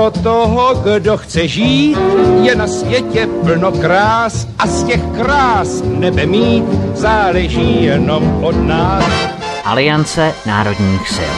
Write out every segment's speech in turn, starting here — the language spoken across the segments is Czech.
pro toho, kdo chce žít, je na světě plno krás a z těch krás nebe mít záleží jenom od nás. Aliance národních sil.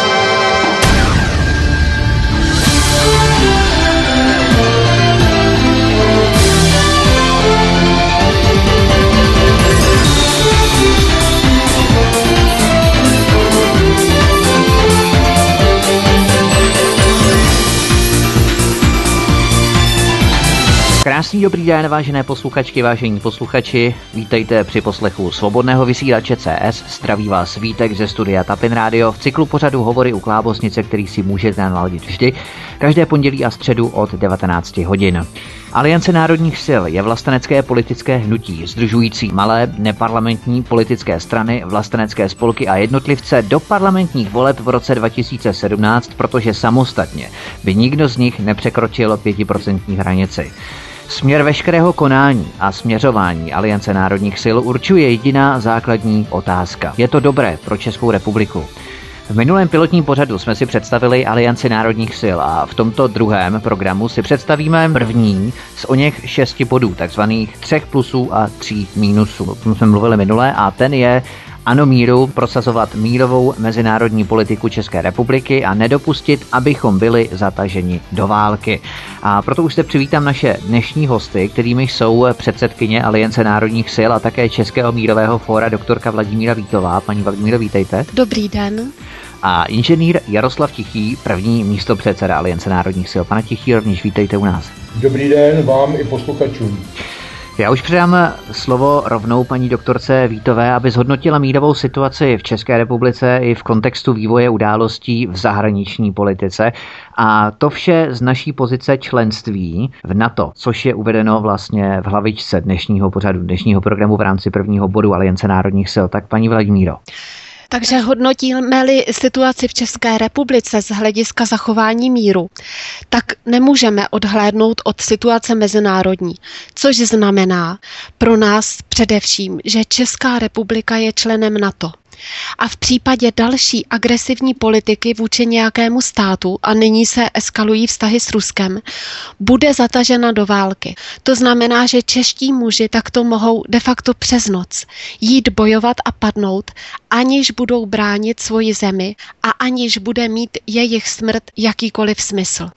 Krásný dobrý den, vážené posluchačky, vážení posluchači. Vítejte při poslechu Svobodného vysílače CS. Zdraví vás Vítek ze studia Tapin Radio v cyklu pořadu Hovory u Klábosnice, který si můžete naladit vždy, každé pondělí a středu od 19 hodin. Aliance národních sil je vlastenecké politické hnutí, sdružující malé neparlamentní politické strany, vlastenecké spolky a jednotlivce do parlamentních voleb v roce 2017, protože samostatně by nikdo z nich nepřekročil 5% hranici. Směr veškerého konání a směřování Aliance národních sil určuje jediná základní otázka. Je to dobré pro Českou republiku? V minulém pilotním pořadu jsme si představili Alianci národních sil a v tomto druhém programu si představíme první z oněch 6 bodů, takzvaných 3 plusů a 3 mínusů. O tom jsme mluvili minule a ten je ano míru, prosazovat mírovou mezinárodní politiku České republiky a nedopustit, abychom byli zataženi do války. A proto už se přivítám naše dnešní hosty, kterými jsou předsedkyně Aliance národních sil a také Českého mírového fóra doktorka Vladimíra Vítová. Paní Vladimíro, vítejte. Dobrý den. A inženýr Jaroslav Tichý, první místopředseda Aliance národních sil. Pane Tichý, rovněž vítejte u nás. Dobrý den vám i posluchačům. Já už předám slovo rovnou paní doktorce Vítové, aby zhodnotila mírovou situaci v České republice i v kontextu vývoje událostí v zahraniční politice. A to vše z naší pozice členství v NATO, což je uvedeno vlastně v hlavičce dnešního pořadu, dnešního programu v rámci prvního bodu Aliance národních sil. Tak paní Vladimíro. Takže hodnotíme-li situaci v České republice z hlediska zachování míru, tak nemůžeme odhlédnout od situace mezinárodní, což znamená pro nás především, že Česká republika je členem NATO. A v případě další agresivní politiky vůči nějakému státu, a nyní se eskalují vztahy s Ruskem, bude zatažena do války. To znamená, že čeští muži takto mohou de facto přes noc jít bojovat a padnout, aniž budou bránit svoji zemi a aniž bude mít jejich smrt jakýkoliv smysl.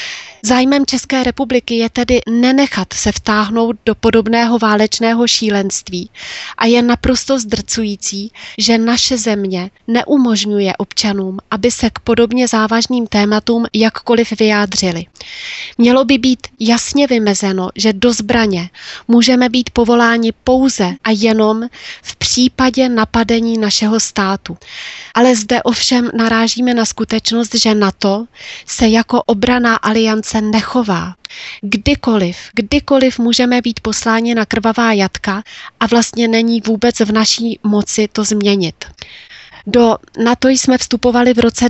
Zájmem České republiky je tedy nenechat se vtáhnout do podobného válečného šílenství a je naprosto zdrcující, že naše země neumožňuje občanům, aby se k podobně závažným tématům jakkoliv vyjádřili. Mělo by být jasně vymezeno, že do zbraně můžeme být povoláni pouze a jenom v případě napadení našeho státu. Ale zde ovšem narážíme na skutečnost, že NATO se jako obranná aliance nechová. Kdykoliv můžeme být posláni na krvavá jatka a vlastně není vůbec v naší moci to změnit. Do NATO jsme vstupovali v roce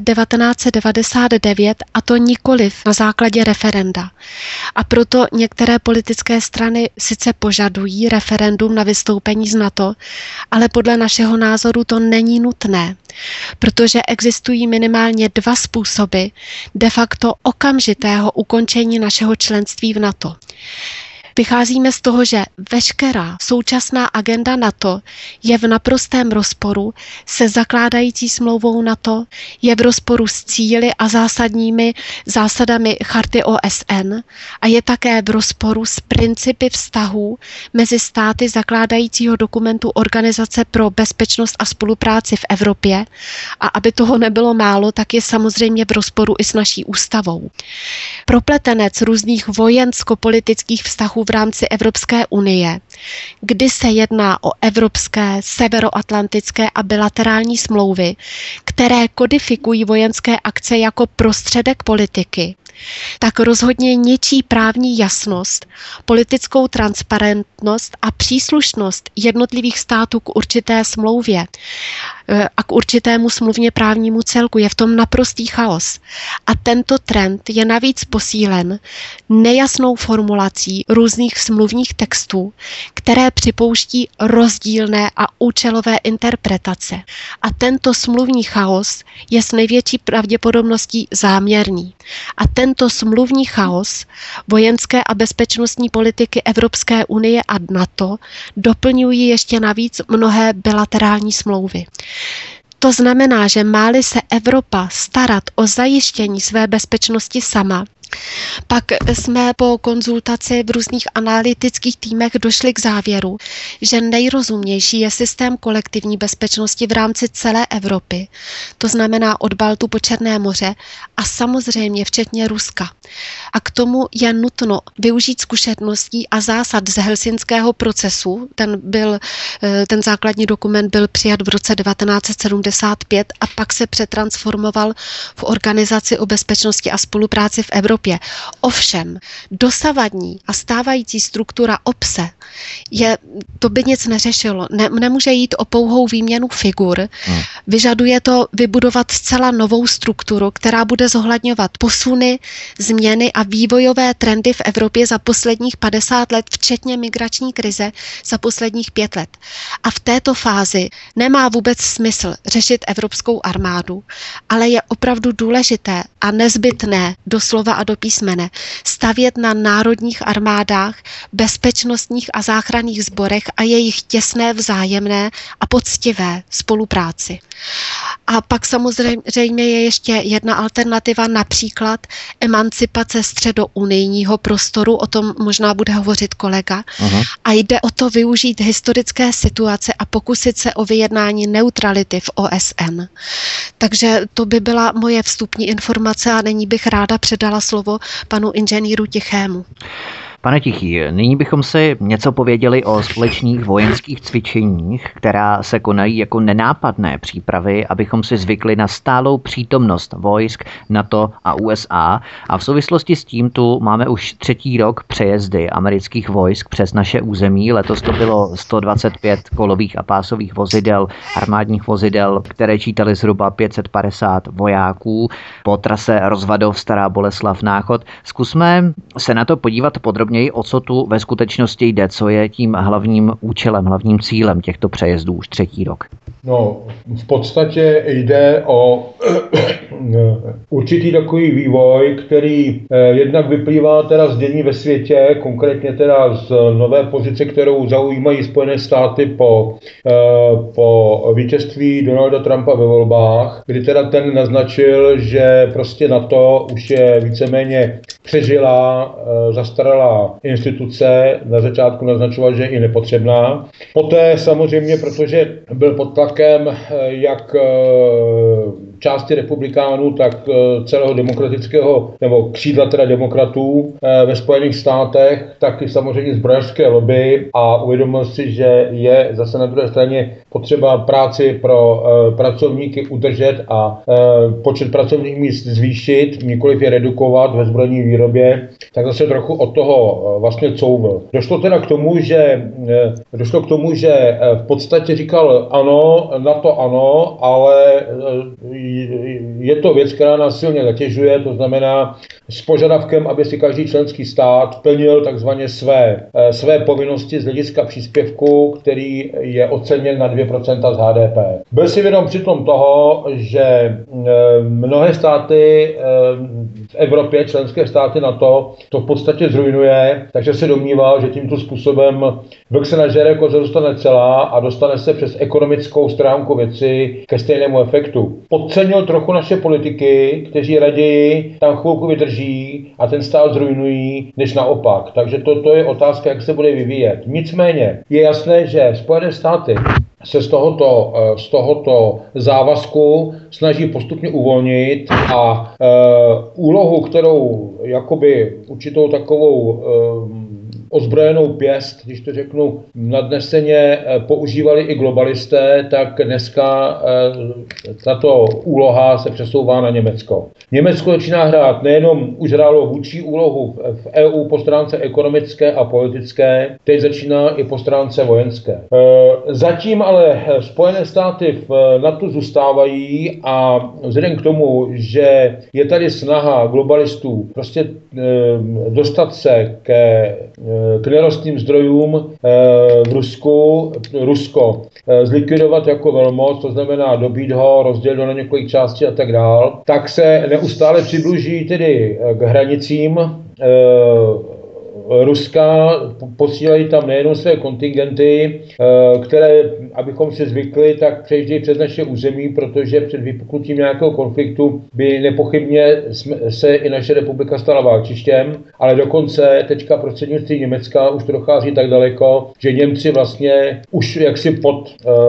1999 a to nikoliv na základě referenda. A proto některé politické strany sice požadují referendum na vystoupení z NATO, ale podle našeho názoru to není nutné, protože existují minimálně 2 způsoby de facto okamžitého ukončení našeho členství v NATO. Vycházíme z toho, že veškerá současná agenda NATO je v naprostém rozporu se zakládající smlouvou NATO, je v rozporu s cíli a zásadami Charty OSN a je také v rozporu s principy vztahů mezi státy zakládajícího dokumentu Organizace pro bezpečnost a spolupráci v Evropě a aby toho nebylo málo, tak je samozřejmě v rozporu i s naší ústavou. Propletenec různých vojensko-politických vztahů v rámci Evropské unie, kdy se jedná o evropské, severoatlantické a bilaterální smlouvy, které kodifikují vojenské akce jako prostředek politiky, tak rozhodně ničí právní jasnost, politickou transparentnost a příslušnost jednotlivých států k určité smlouvě. a k určitému smluvně právnímu celku. Je v tom naprostý chaos. A tento trend je navíc posílen nejasnou formulací různých smluvních textů, které připouští rozdílné a účelové interpretace. A tento smluvní chaos je s největší pravděpodobností záměrný. A tento smluvní chaos vojenské a bezpečnostní politiky Evropské unie a NATO doplňují ještě navíc mnohé bilaterální smlouvy. To znamená, že má-li se Evropa starat o zajištění své bezpečnosti sama, pak jsme po konzultaci v různých analytických týmech došli k závěru, že nejrozumnější je systém kolektivní bezpečnosti v rámci celé Evropy, to znamená od Baltu po Černé moře a samozřejmě včetně Ruska. A k tomu je nutno využít zkušeností a zásad z helsinského procesu. Ten základní dokument byl přijat v roce 1975 a pak se přetransformoval v Organizaci o bezpečnosti a spolupráci v Evropě. Ovšem, dosavadní a stávající struktura OBSE to by nic neřešilo. Nemůže jít o pouhou výměnu figur. Vyžaduje to vybudovat zcela novou strukturu, která bude zohledňovat posuny, změny a vývojové trendy v Evropě za posledních 50 let, včetně migrační krize za posledních 5 let. A v této fázi nemá vůbec smysl řešit evropskou armádu, ale je opravdu důležité a nezbytné doslova a do písmene stavět na národních armádách, bezpečnostních a záchranných sborech a jejich těsné vzájemné a poctivé spolupráci. A pak samozřejmě je ještě jedna alternativa, například emancipace středounijního prostoru, o tom možná bude hovořit kolega. A jde o to využít historické situace a pokusit se o vyjednání neutrality v OSN. Takže to by byla moje vstupní informace a nyní bych ráda předala slovo panu inženýru Tichému. Pane Tichý, nyní bychom si něco pověděli o společných vojenských cvičeních, která se konají jako nenápadné přípravy, abychom si zvykli na stálou přítomnost vojsk NATO a USA. A v souvislosti s tím tu máme už 3. rok přejezdy amerických vojsk přes naše území. Letos to bylo 125 kolových a pásových vozidel, armádních vozidel, které čítaly zhruba 550 vojáků po trase Rozvadov, Stará Boleslav, Náchod. Zkusme se na to podívat podrobně, o co tu ve skutečnosti jde, co je tím hlavním účelem, hlavním cílem těchto přejezdů už 3. rok. No, v podstatě jde o určitý takový vývoj, který jednak vyplývá teda z dění ve světě, konkrétně teda z nové pozice, kterou zaujímají Spojené státy po vítězství Donalda Trumpa ve volbách, kdy teda ten naznačil, že prostě NATO už je víceméně přežilá, zastaralá instituce, na začátku naznačoval, že je i nepotřebná. Poté samozřejmě, protože byl pod tlakem jak části republikánů, tak celého demokratického, nebo křídla teda demokratů ve Spojených státech, tak i samozřejmě zbrojařské lobby a uvědomil si, že je zase na druhé straně potřeba práci pro pracovníky udržet a počet pracovních míst zvýšit, nikoliv je redukovat ve zbrojní výrobě, tak zase trochu od toho vlastně couvl. Došlo teda k tomu, že v podstatě říkal ano, na to ano, ale je to věc, která nás silně zatěžuje, to znamená s požadavkem, aby si každý členský stát plnil takzvaně své povinnosti z hlediska příspěvku, který je oceněn na 2% z HDP. Byl si vědom přitom toho, že mnohé státy v Evropě, členské státy NATO, to v podstatě zruinuje, takže se domníval, že tímto způsobem vlk se nažere, koza dostane celá a dostane se přes ekonomickou stránku věci ke stejnému efektu. Podcenil trochu naše politiky, kteří raději tam chvilku vydrží a ten stát zruinují, než naopak. Takže to je otázka, jak se bude vyvíjet. Nicméně je jasné, že Spojené státy se z tohoto závazku snaží postupně uvolnit a úlohu, kterou jakoby určitou takovou ozbrojenou pěst, když to řeknu nadneseně, používali i globalisté, tak dneska tato úloha se přesouvá na Německo. Německo začíná hrát nejenom už hrálo vůdčí úlohu v EU po stránce ekonomické a politické, teď začíná i po stránce vojenské. Zatím ale Spojené státy v NATO zůstávají a vzhledem k tomu, že je tady snaha globalistů prostě dostat se k nerostným zdrojům v Rusko zlikvidovat jako velmoc, to znamená dobít ho, rozdělit ho na několik částí a tak dál, tak se neustále přibližují tedy k hranicím Ruska, posílají tam nejenom své kontingenty, které, abychom si zvykli, tak přejíždějí přes naše území, protože před vypuknutím nějakého konfliktu by nepochybně se i naše republika stala válčištěm, ale dokonce teďka prostřednictvím Německa už to dochází tak daleko, že Němci vlastně už jaksi pod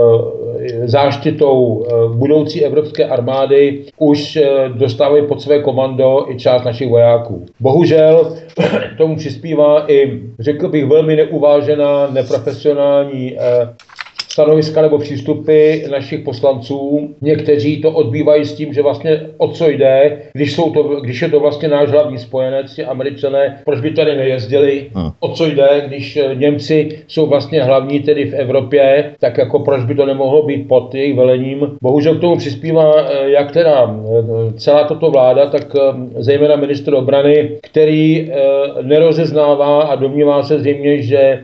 záštitou budoucí evropské armády už dostávají pod své komando i část našich vojáků. Bohužel tomu přispívá i, řekl bych, velmi neuvážená, neprofesionální stanoviska nebo přístupy našich poslanců. Někteří to odbývají s tím, že vlastně o co jde, když je to vlastně náš hlavní spojenec, Američané, proč by tady nejezdili, o co jde, když Němci jsou vlastně hlavní tedy v Evropě, tak jako proč by to nemohlo být pod jejich velením. Bohužel k tomu přispívá jak teda celá tato vláda, tak zejména ministr obrany, který nerozeznává a domnívá se zřejmě, že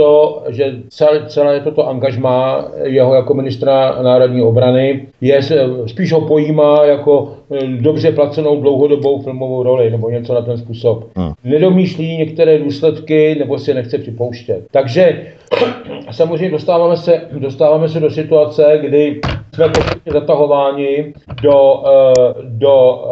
celé toto angažmá jeho jako ministra národní obrany spíš ho pojímá jako dobře placenou dlouhodobou filmovou roli nebo něco na ten způsob. Nedomýšlí některé důsledky nebo si nechce připouštět. Takže samozřejmě dostáváme se do situace, kdy jsme postupně zatahováni do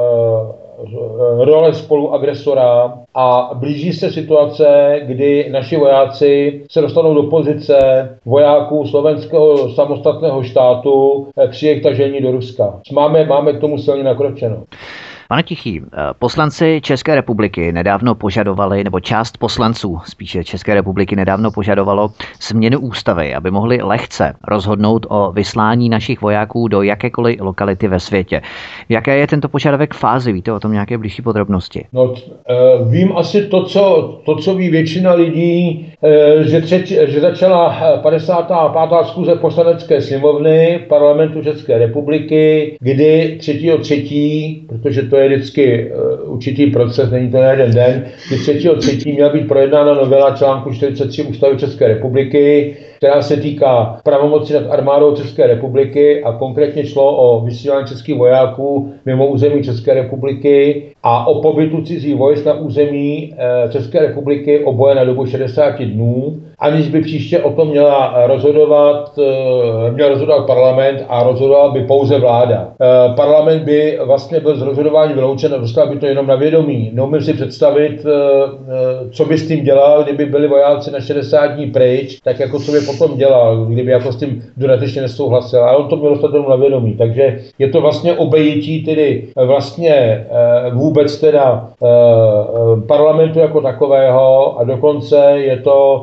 role spoluagresora a blíží se situace, kdy naši vojáci se dostanou do pozice vojáků slovenského samostatného štátu při jejich tažení do Ruska. Máme k tomu silně nakročeno. Pane Tichý, poslanci České republiky nedávno požadovali, nebo část poslanců spíše České republiky nedávno požadovalo změnu ústavy, aby mohli lehce rozhodnout o vyslání našich vojáků do jakékoliv lokality ve světě. Jaké je tento požadavek fázi? Víte o tom nějaké blížší podrobnosti? No, vím asi to, co ví většina lidí, že začala 55. schůze Poslanecké sněmovny Parlamentu České republiky, kdy 3.3., protože to je vždycky určitý proces, není to na jeden den, kdy 3.3. měla být projednána novela článku 43 Ústavy České republiky, která se týká pravomoci nad armádou České republiky a konkrétně šlo o vysílání českých vojáků mimo území České republiky a o pobytu cizích vojsk na území České republiky oboje na dobu 60 dnů, aniž by příště o tom měl rozhodovat parlament a rozhodovala by pouze vláda. Parlament by vlastně byl z rozhodování vyloučen a dostal by to jenom na vědomí. Neumím si představit, co by s tím dělal, kdyby byli vojáci na 60 dní pryč, tak jako co by potom dělal, kdyby jako s tím dodatečně nesouhlasil. Ale on to měl dostat jenom na vědomí. Takže je to vlastně obejití tedy vlastně vůbec teda parlamentu jako takového a dokonce je to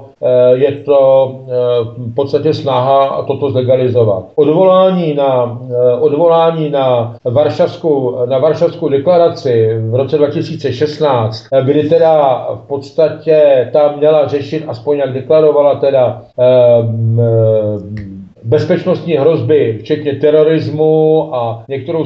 v podstatě snaha toto zlegalizovat. Odvolání na Varšavskou deklaraci v roce 2016, kdy teda v podstatě tam měla řešit, aspoň jak deklarovala teda bezpečnostní hrozby, včetně terorismu a některou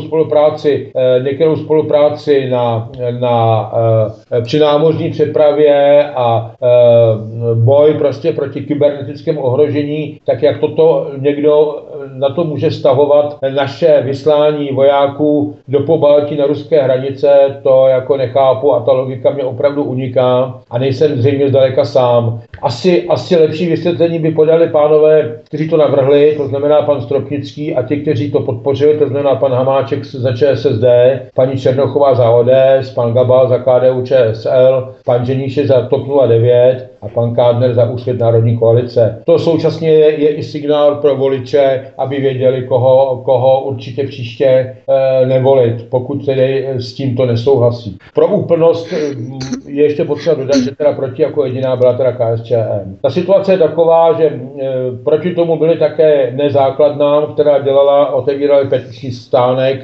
spolupráci při námořní přepravě a boj prostě proti kybernetickému ohrožení, tak jak toto někdo na to může stahovat naše vyslání vojáků do Pobaltí na ruské hranice, to jako nechápu a ta logika mě opravdu uniká a nejsem zřejmě zdaleka sám. Asi lepší vysvětlení by podali pánové, kteří to navrhli, to znamená pan Stropnický a ti, kteří to podpořili, to znamená pan Hamáček za ČSSD, paní Černochová za ODS, pan Gabal za KDU ČSL, pan Ženíšek za TOP 09 a pan Kádner za Úsvit národní koalice. To současně je i signál pro voliče aby věděli, koho určitě příště nevolit, pokud tedy s tímto nesouhlasí. Pro úplnost je ještě potřeba dodat, že teda proti jako jediná byla teda KSČM. Ta situace je taková, že proti tomu byly také nezákladná, která otevírali petiční stánek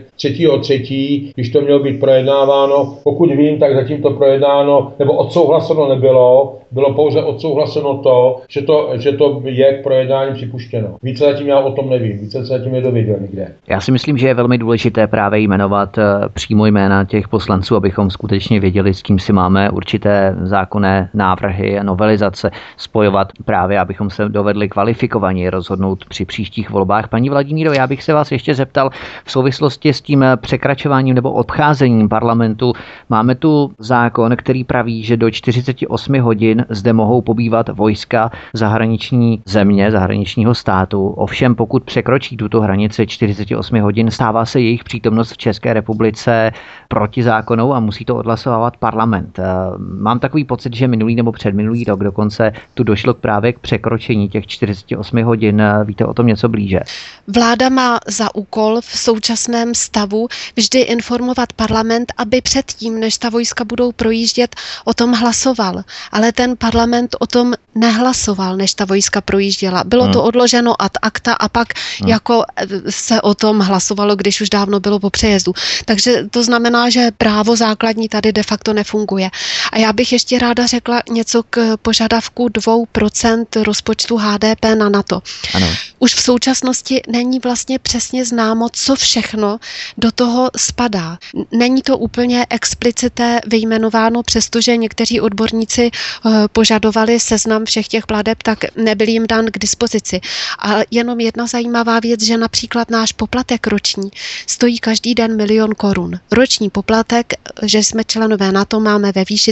3.3., když to mělo být projednáváno. Pokud vím, tak zatím to projednáno nebo odsouhlaseno nebylo. Bylo pouze odsouhlaseno to, že to je k projednání připuštěno. Více zatím já o tom nevím, více se zatím nedověděl nikde. Já si myslím, že je velmi důležité právě jmenovat přímo jména těch poslanců, abychom skutečně věděli, s kým si máme určité zákonné návrhy a novelizace spojovat, právě abychom se dovedli kvalifikovaně rozhodnout při příštích volbách. Paní Vladimíro, já bych se vás ještě zeptal v souvislosti s tím překračováním nebo obcházením parlamentu. Máme tu zákon, který praví, že do 48 hodin zde mohou pobývat vojska zahraniční země, zahraničního státu. Ovšem, pokud překročí tuto hranici 48 hodin, stává se jejich přítomnost v České republice protizákonnou a musí to odhlasovávat parlament. Mám takový pocit, že minulý nebo předminulý rok dokonce tu došlo právě k překročení těch 48 hodin. Víte o tom něco blíže? Vláda má za úkol v současném stavu vždy informovat parlament, aby předtím, než ta vojska budou projíždět, o tom hlasoval. Ale ten parlament o tom nehlasoval, než ta vojska projížděla. Bylo to odloženo ad acta a pak jako se o tom hlasovalo, když už dávno bylo po přejezdu. Takže to znamená, že právo základní tady de facto nefunguje. A já bych ještě ráda řekla něco k požadavku 2% rozpočtu HDP na NATO. Ano. Už v současnosti není vlastně přesně známo, co všechno do toho spadá. Není to úplně explicité vyjmenováno, přestože někteří odborníci požadovali seznam všech těch plateb, tak nebyl jim dán k dispozici. A jenom jedna zajímavá věc, že například náš poplatek roční stojí každý den 1 000 000 korun. Roční poplatek, že jsme členové NATO, máme ve výši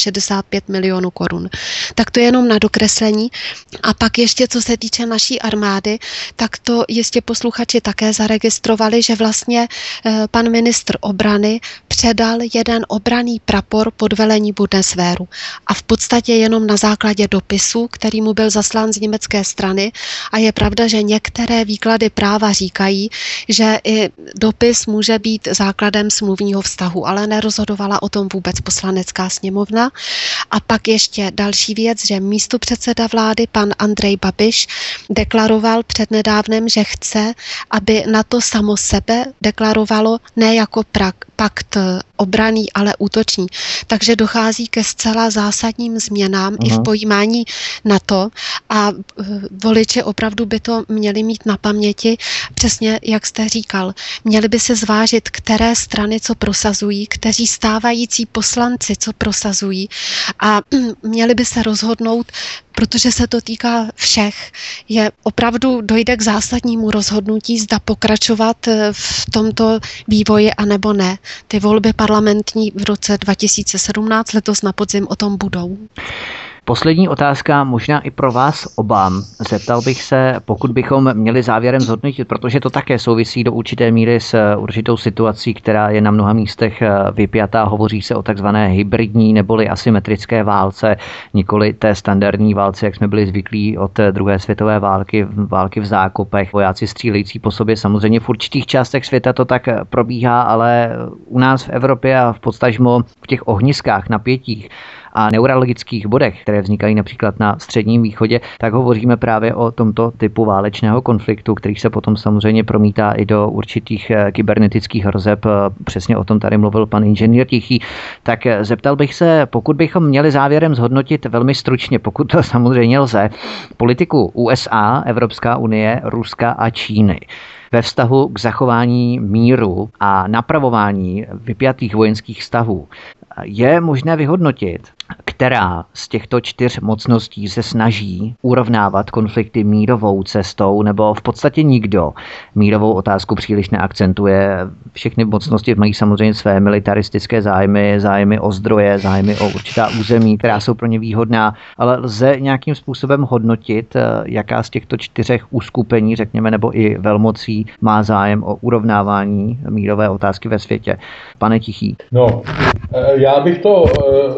365 milionů korun. Tak to je jenom na dokreslení. A pak ještě, co se týče naší armády, tak to jistě posluchači také zaregistrovali, že vlastně pan ministr obrany předal jeden obranný prapor pod velení Bundeswehru. A v podstatě jenom na základě dopisu, který mu byl zaslán z německé strany. A je pravda, že některé výklady práva říkají, že i dopis může být základem smluvního vztahu, ale nerozhodovala o tom vůbec Poslanecká sněmovna. A pak ještě další věc, že místopředseda vlády pan Andrej Babiš deklaroval přednedávnem, že chce, aby NATO samo sebe deklarovalo ne jako pakt obranný, ale útočný. Takže dochází ke zcela zásadním změnám i v pojímání NATO a voliči opravdu by to měli mít na paměti, přesně jak jste říkal. Měli by se zvážit, které strany co prosazují, kteří stávající poslanci co prosazují a měli by se rozhodnout, protože se to týká všech. Opravdu dojde k zásadnímu rozhodnutí, zda pokračovat v tomto vývoji anebo ne. Ty volby parlamentní v roce 2017 letos na podzim o tom budou. Poslední otázka možná i pro vás oba. Zeptal bych se, pokud bychom měli závěrem zhodnotit, protože to také souvisí do určité míry s určitou situací, která je na mnoha místech vypjatá. Hovoří se o takzvané hybridní neboli asymetrické válce, nikoli té standardní válce, jak jsme byli zvyklí od druhé světové války v zákopech. Vojáci střílející po sobě, samozřejmě v určitých částech světa to tak probíhá, ale u nás v Evropě a v podstažmo v těch ohniskách, napětích a neurologických bodech, které vznikají například na Středním východě, tak hovoříme právě o tomto typu válečného konfliktu, který se potom samozřejmě promítá i do určitých kybernetických hrozeb. Přesně o tom tady mluvil pan inženýr Tichý. Tak zeptal bych se, pokud bychom měli závěrem zhodnotit velmi stručně, pokud to samozřejmě lze, politiku USA, Evropská unie, Ruska a Číny ve vztahu k zachování míru a napravování vypjatých vojenských vztahů, je možné vyhodnotit, která z těchto 4 mocností se snaží urovnávat konflikty mírovou cestou, nebo v podstatě nikdo mírovou otázku příliš neakcentuje. Všechny mocnosti mají samozřejmě své militaristické zájmy o zdroje, zájmy o určitá území, která jsou pro ně výhodná, ale lze nějakým způsobem hodnotit, jaká z těchto 4 uskupení, řekněme, nebo i velmocí má zájem o urovnávání mírové otázky ve světě. Pane Tichý. No, já bych to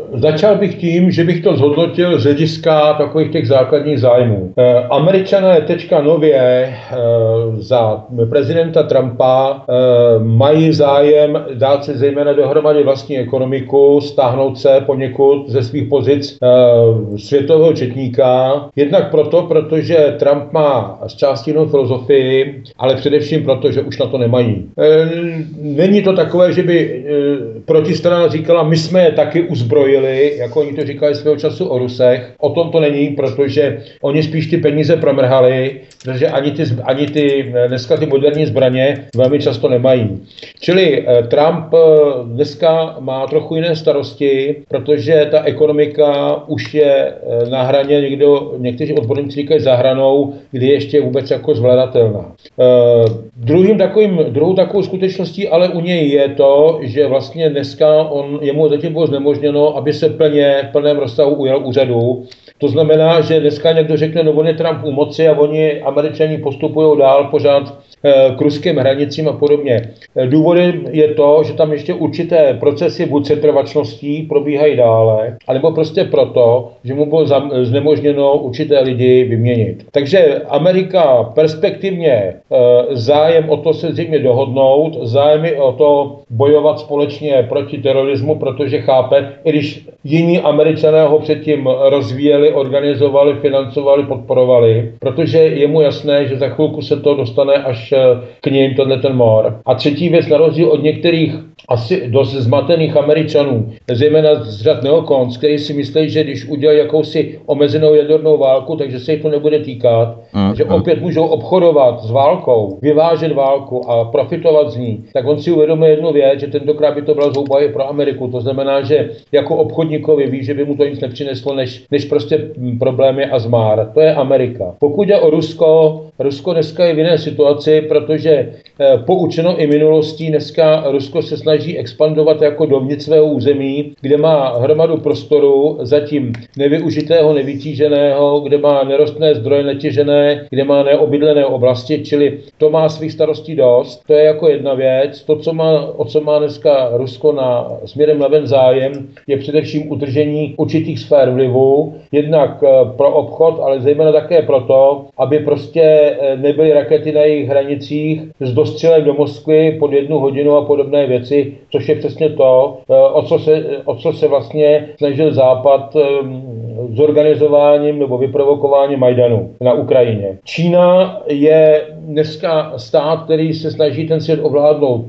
Začal bych tím, že bych to zhodnotil z hlediska takových těch základních zájmů. Američané teďka nově za prezidenta Trumpa mají zájem dát se zejména dohromady vlastní ekonomiku, stáhnout se poněkud ze svých pozic světového četníka. Jednak proto, protože Trump má z části jinou filozofii, ale především proto, že už na to nemají. Není to takové, že by protistrana říkala, my jsme je taky uzbrojili, jako oni to říkali svého času o Rusech. O tom to není, protože oni spíš ty peníze promrhali, protože ani ty dneska ty moderní zbraně velmi často nemají. Čili Trump dneska má trochu jiné starosti, protože ta ekonomika už je na hraně, někteří odborníci říkají za hranou, kdy je ještě vůbec jako zvladatelná. Druhou takovou skutečností ale u něj je to, že vlastně dneska jemu zatím bylo znemožněno, aby se plném rozsahu ujal úřadu. To znamená, že dneska někdo řekne, no on je Trump u moci a oni Američani postupují dál pořád k ruským hranicím a podobně. Důvodem je to, že tam ještě určité procesy buď setrvačností probíhají dále, anebo prostě proto, že mu bylo znemožněno určité lidi vyměnit. Takže Amerika perspektivně zájem o to se zřejmě dohodnout, zájem je o to bojovat společně proti terorismu, protože chápe, i když jiní Američané ho předtím rozvíjeli, organizovali, financovali, podporovali, protože je mu jasné, že za chvilku se to dostane až k ním, ten mor. A třetí věc, na rozdíl od některých asi dost zmatených Američanů, zejména z řad neokons, kteří si myslí, že když udělají jakousi omezenou jadernou válku, takže se jich to nebude týkat, že opět můžou obchodovat s válkou, vyvážet válku a profitovat z ní, tak on si uvědomuje jednu věc, že tentokrát by to byla zhouba i pro Ameriku. To znamená, že jako obchodníkovi ví, že by mu to nic nepřineslo, než prostě problémy a zmár. To je Amerika. Pokud jde o Rusko dneska je v jiné situaci, protože poučeno i minulostí, dneska Rusko se snaží expandovat jako dovnitř svého území, kde má hromadu prostoru, zatím nevyužitého, nevytíženého, kde má nerostné zdroje netěžené, kde má neobydlené oblasti, čili to má svých starostí dost. To je jako jedna věc. To, o co má dneska Rusko směrem na ven zájem, je především udržení určitých sfér vlivu, jednak pro obchod, ale zejména také proto, aby prostě nebyly rakety na jejich hranicích s dostřelem do Moskvy pod 1 hodinu a podobné věci, což je přesně to, o co se vlastně snažil Západ zorganizováním nebo vyprovokováním Majdanu na Ukrajině. Čína je dneska stát, který se snaží ten svět ovládnout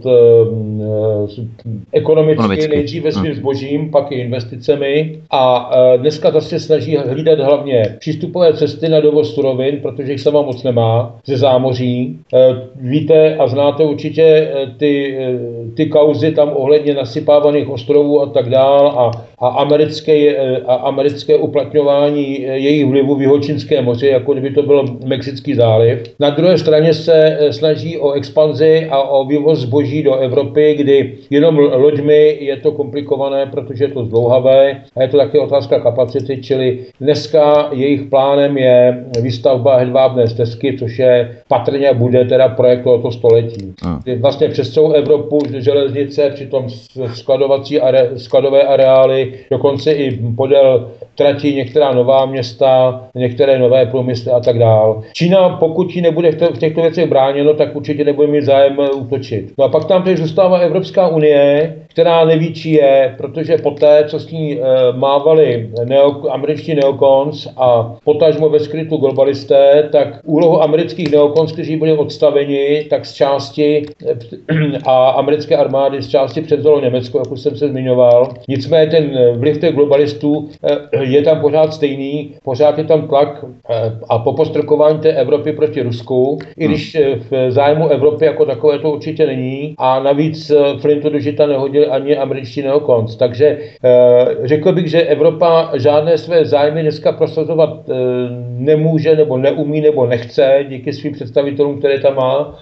ekonomicky nejdříve svým zbožím, pak i investicemi a dneska zase snaží hlídat hlavně přístupové cesty na dovoz surovin, protože jich sama moc nemá, ze zámoří. Víte a znáte určitě ty kauzy tam ohledně nasypávaných ostrovů a tak dál a americké uplatňování jejich vlivu v Jihočínské moři, jako kdyby to byl Mexický záliv. Na druhé straně se snaží o expanzi a o vývoz zboží do Evropy, kdy jenom loďmi je to komplikované, protože je to zdlouhavé a je to také otázka kapacity, čili dneska jejich plánem je výstavba hedvábné stezky, což je patrně bude teda projekt tohoto století. Vlastně přes celou Evropu železnice, přitom skladové areály, dokonce i podél trati některá nová města, některé nové průmysly a tak dál. Čína, pokud jí nebude v těchto věcech bráněno, tak určitě nebude mít zájem útočit. No a pak tam teď zůstává Evropská unie, která neví, či je, protože poté, co s ní mávali američtí neokons a potažmo ve skrytu globalisté, tak úlohu amerických neokons, kteří byli odstaveni, tak z části a americké armády z části převzalo Německo, jak už jsem se zmiňoval. Nicméně ten vliv těch globalistů je tam pořád stejný, pořád je tam tlak a popostrkování té Evropy proti Rusku, i když v zájmu Evropy jako takové to určitě není a navíc Flintu do žita nehodili ani američtí neokons. Takže řekl bych, že Evropa žádné své zájmy dneska prosazovat nemůže nebo neumí nebo nechce díky svým představitelům, které tam má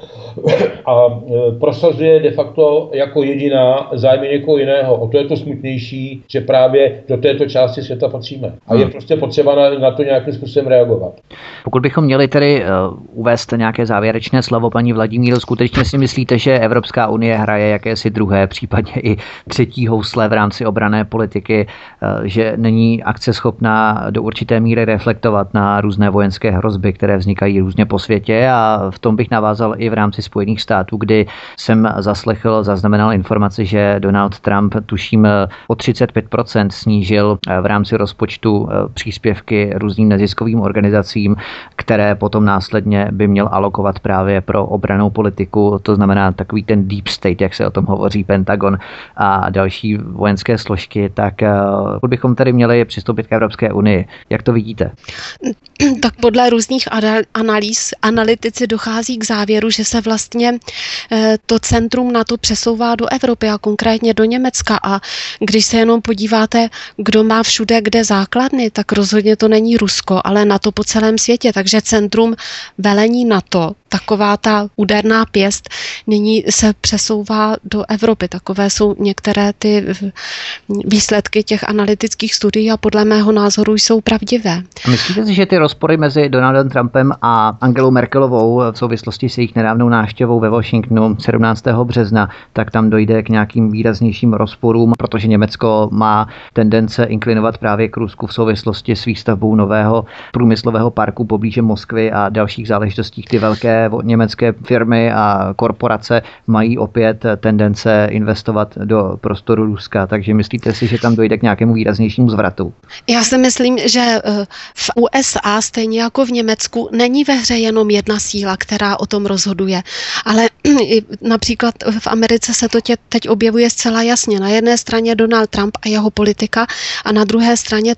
a prosazuje de facto jako jediná zájmy někoho jiného. O to je to smutnější, že právě do této části světa patříme. A je prostě potřeba na to nějakým způsobem reagovat. Pokud bychom měli tedy uvést nějaké závěrečné slovo, paní Vladimíro, skutečně si myslíte, že Evropská unie hraje jakési druhé, případně i třetí housle v rámci obranné politiky, že není akceschopná do určité míry reflektovat na různé vojenské hrozby, které vznikají různě po světě, a v tom bych navázal i v rámci Spojených států, kdy jsem zaznamenal informaci, že Donald Trump tuším o 35% snížil v rámci rozpočtu příspěvky různým neziskovým organizacím, které potom následně by měl alokovat právě pro obrannou politiku, to znamená takový ten deep state, jak se o tom hovoří, Pentagon a další vojenské složky. Tak pokud bychom tady měli přistoupit k Evropské unii, jak to vidíte? Tak podle různých analýz analytici dochází k závěru, že se vlastně to centrum NATO přesouvá do Evropy a konkrétně do Německa, a když se jenom podíváte, kdo má všude kde základny, tak rozhodně to není Rusko, ale NATO po celém světě, takže centrum velení NATO, taková ta úderná pěst, nyní se přesouvá do Evropy. Takové jsou některé ty výsledky těch analytických studií a podle mého názoru jsou pravdivé. A myslíte si, že ty rozpory mezi Donaldem Trumpem a Angelou Merkelovou v souvislosti s jejich nedávnou návštěvou ve Washingtonu 17. března, tak tam dojde k nějakým výraznějším rozporům, protože Německo má tendence inklinovat právě k Rusku v souvislosti s výstavbou nového průmyslového parku poblíže Moskvy a dalších záležitostí. Ty velké německé firmy a korporace mají opět tendence investovat do prostoru Ruska, takže myslíte si, že tam dojde k nějakému výraznějšímu zvratu? Já si myslím, že v USA stejně jako v Německu není ve hře jenom jedna síla, která o tom rozhoduje, ale například v Americe se to teď objevuje zcela jasně. Na jedné straně Donald Trump a jeho politika a na druhé straně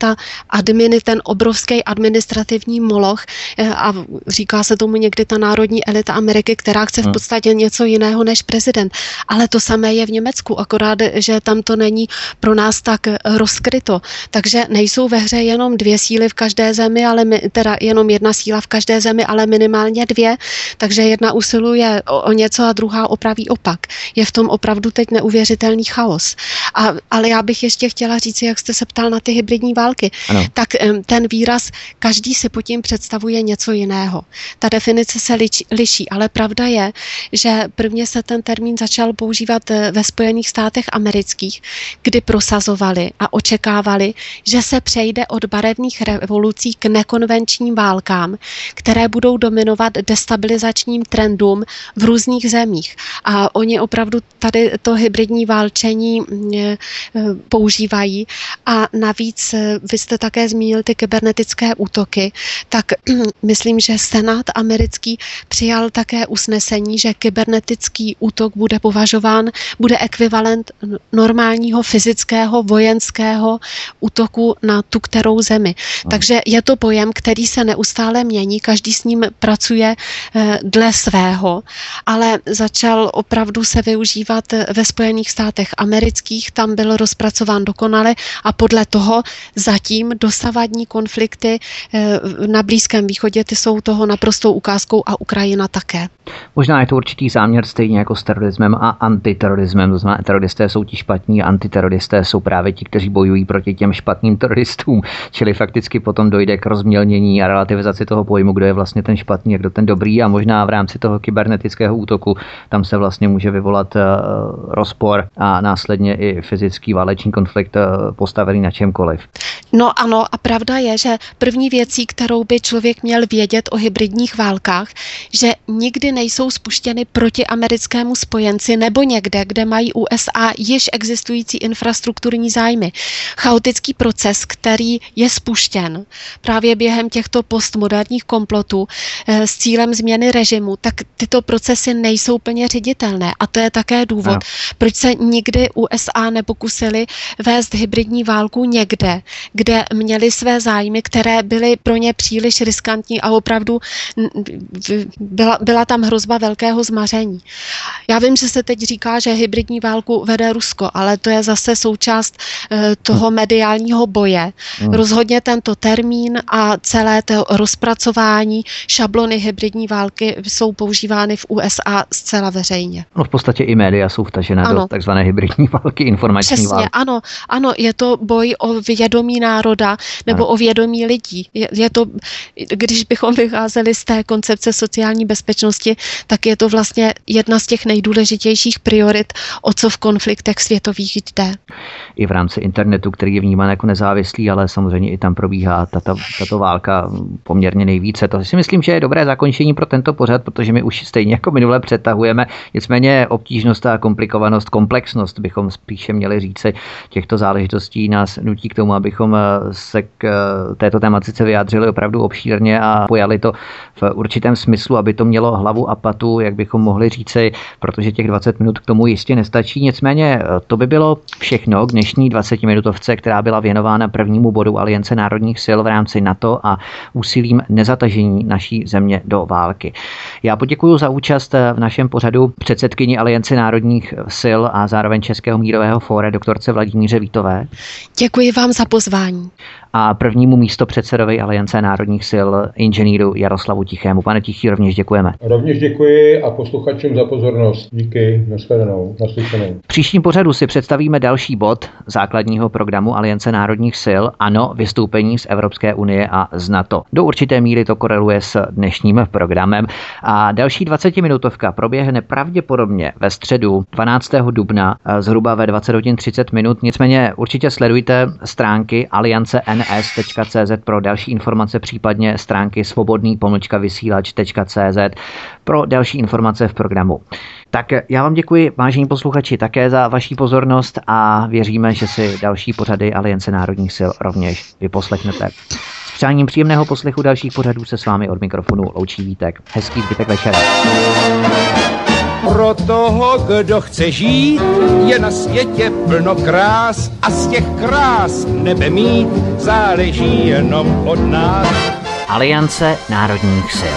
ten obrovský administrativní moloch, a říká se tomu někdy ta národní elita Ameriky, která chce v podstatě něco jiného než prezident. Ale to samé je v Německu, akorát, že tam to není pro nás tak rozkryto. Takže nejsou ve hře jenom dvě síly v každé zemi, teda jenom jedna síla v každé zemi, ale minimálně dvě, takže jedna usiluje o něco a druhá opraví opak. Je v tom opravdu teď neuvěřitelný chaos. Ale já bych ještě chtěla říct, jak jste se ptal na ty hybridní války, ano. Tak ten výraz, každý si pod tím představuje něco jiného. Ta definice se liší, ale pravda je, že prvně se ten termín začal používat ve Spojených státech amerických, kdy prosazovali a očekávali, že se přejde od barevných revolucí k nekonvenčním válkám, které budou dominovat destabilizačním trendům v různých zemích. A oni opravdu tady to hybridní válčení používají. A navíc vy jste také zmínil ty kybernetické útoky, tak myslím, že Senát americký přijal také usnesení, že kybernetický útok bude ekvivalent normálního fyzického vojenského útoku na tu kterou zemi. Takže je to pojem, který se neustále mění, každý s ním pracuje dle svého, ale začal opravdu se využívat ve Spojených státech amerických, tam byl rozpracován dokonale a podle toho zatím dosavadní konflikty na Blízkém východě, ty jsou toho naprostou ukázkou a Ukrajina také. Možná je to určitý záměr stejně jako s terorismem a antiterorismem. To znamená, teroristé jsou ti špatní, antiteroristé jsou právě ti, kteří bojují proti těm špatným teroristům. Čili fakticky potom dojde k rozmělnění a relativizaci toho pojmu, kdo je vlastně ten špatný a kdo ten dobrý, a možná v rámci toho kybernetického útoku tam se vlastně může vyvolat rozpor a následně i fyzický válečný konflikt postavený na čemkoliv. No ano, a pravda je, že první věcí, kterou by člověk měl vědět o hybridních válkách, že nikdy nejsou spuštěny proti americkému spojenci nebo někde, kde mají USA již existující infrastrukturní zájmy. Chaotický proces, který je spuštěn právě během těchto postmoderních komplotů s cílem změny režimu, tak tyto procesy nejsou plně ředitelné. A to je také důvod, proč se nikdy USA nepokusili vést hybridní válku někde, kde měli své zájmy, které byly pro ně příliš riskantní a opravdu byla tam hrozba velkého zmaření. Já vím, že se teď říká, že hybridní válku vede Rusko, ale to je zase součást toho mediálního boje. Rozhodně tento termín a celé to rozpracování šablony hybridní války jsou používány v USA zcela veřejně. No v podstatě i média jsou vtažena do takzvané hybridní války, informační Přesně, války. Ano, je to boj o vědomí národa nebo o vědomí lidí. Je to, když bychom vycházeli z té koncepce sociální bezpečnosti, tak je to vlastně jedna z těch nejdůležitějších priorit, o co v konfliktech světových jde. I v rámci internetu, který je vnímán jako nezávislý, ale samozřejmě i tam probíhá tato válka poměrně nejvíce. To si myslím, že je dobré zakončení pro tento pořad, protože my už stejně jako minule přetahujeme. Nicméně obtížnost a komplikovanost, komplexnost bychom spíše měli říci těchto záležitostí nás nutí k tomu, abychom se k této tematice vyjádřili opravdu obšírně a pojali to v určitém smyslu, aby to mělo hlavu a patu, jak bychom mohli říci, protože těch 20 minut k tomu jistě nestačí. Nicméně to by bylo všechno k dnešní 20-minutovce, která byla věnována prvnímu bodu Aliance národních sil v rámci NATO a úsilím nezatažení naší země do války. Já poděkuji za účast v našem pořadu předsedkyni Aliance národních sil a zároveň Českého mírového fóra doktorce Vladimíře Vítové. Děkuji vám za pozvání. A prvnímu místopředsedovi Aliance národních sil inženýru Jaroslavu Tichému. Pane Tichý, rovněž děkujeme. Rovněž děkuji a posluchačům za pozornost. Díky, nashledanou, naslyšenou. V příštím pořadu si představíme další bod základního programu Aliance národních sil, ano, vystoupení z Evropské unie a z NATO. Do určité míry to koreluje s dnešním programem a další 20-minutovka proběhne pravděpodobně ve středu 12. dubna zhruba ve 20 hodin 30 minut. Nicméně určitě sledujte stránky aliance.ns.cz pro další informace, případně stránky svobodný-vysílač.cz pro další informace v programu. Tak já vám děkuji, vážení posluchači, také za vaši pozornost a věříme, že si další pořady Aliance národních sil rovněž vyposlechnete. S přáním příjemného poslechu dalších pořadů se s vámi od mikrofonu loučí Vítek. Hezký zbytek večera. Pro toho, kdo chce žít, je na světě plno krás a z těch krás nebe mít záleží jenom od nás. Aliance národních sil.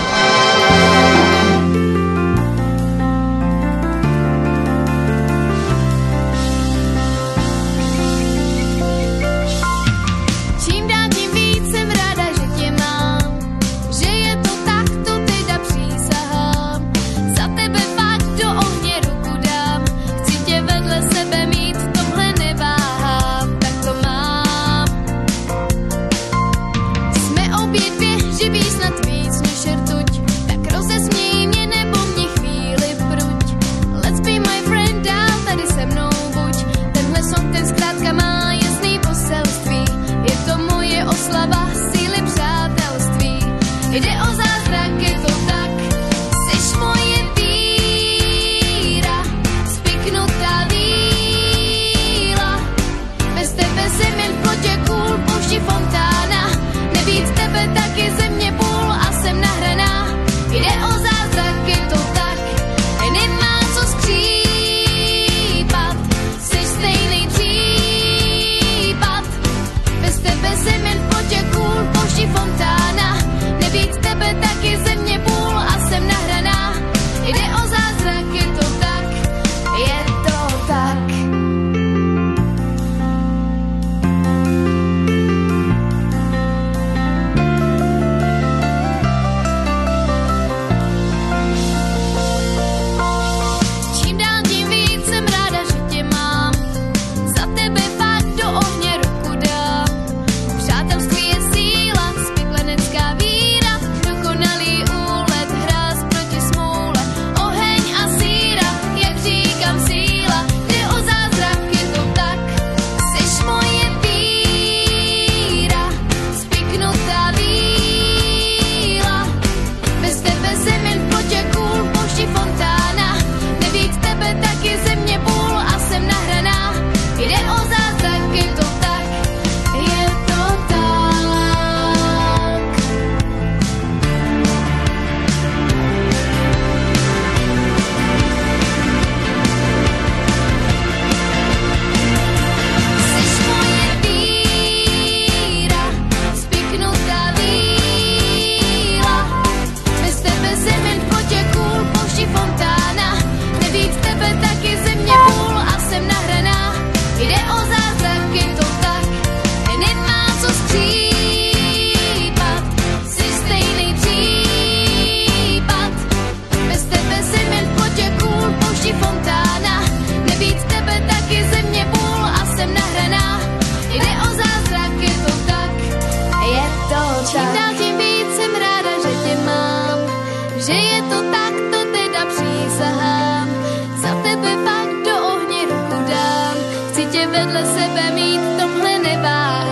nebe mít, tohle neváž.